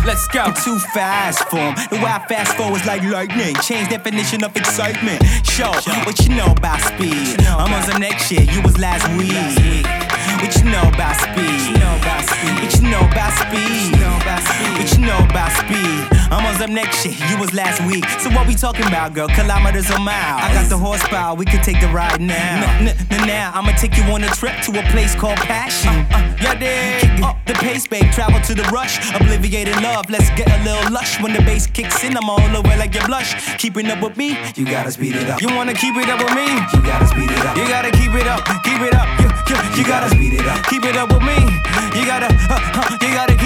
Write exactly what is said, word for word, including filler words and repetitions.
Let's go. I'm too fast for 'em. The way I fast forward is like lightning. Change definition of excitement. Show what you know about speed. I'm on some next shit. You was last week. What you know about speed? What you know about speed? What you know about speed? What you know about speed? I'm on some next shit. You was last week. So what we talking about, girl? Kilometers or miles? I got the horsepower. We can take the ride now. N- n- now I'ma take you on a trip to a place called Passion. Uh, uh, yeah, dig. Kick up the pace, babe. Travel to the rush. Obliviated love. Let's get a little lush. When the bass kicks in, I'm all over like your blush. Keeping up with me, you gotta speed it up. You wanna keep it up with me? You gotta speed it up. You gotta keep it up, keep it up. You, you, you gotta speed it up. Keep it up with me. You gotta, uh, uh, you gotta